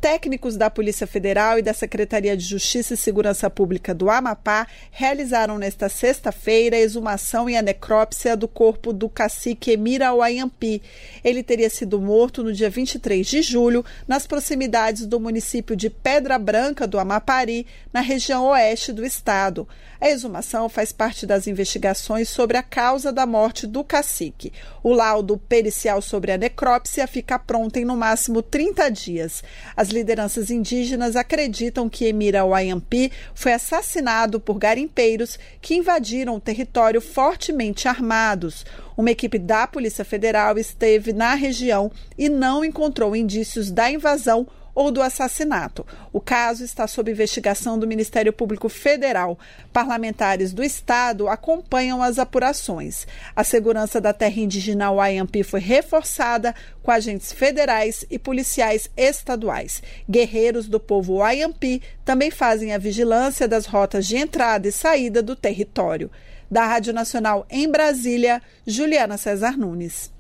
Técnicos da Polícia Federal e da Secretaria de Justiça e Segurança Pública do Amapá realizaram nesta sexta-feira a exumação e a necrópsia do corpo do cacique Emir Awayampi. Ele teria sido morto no dia 23 de julho, nas proximidades do município de Pedra Branca do Amapari, na região oeste do estado. A exumação faz parte das investigações sobre a causa da morte do cacique. O laudo pericial sobre a necrópsia fica pronto em no máximo 30 dias. As lideranças indígenas acreditam que Emir Awayampi foi assassinado por garimpeiros que invadiram o território fortemente armados. Uma equipe da Polícia Federal esteve na região e não encontrou indícios da invasão ou do assassinato. O caso está sob investigação do Ministério Público Federal. Parlamentares do estado acompanham as apurações. A segurança da terra indígena Awayampi foi reforçada com agentes federais e policiais estaduais. Guerreiros do povo Awayampi também fazem a vigilância das rotas de entrada e saída do território. Da Rádio Nacional em Brasília, Juliana César Nunes.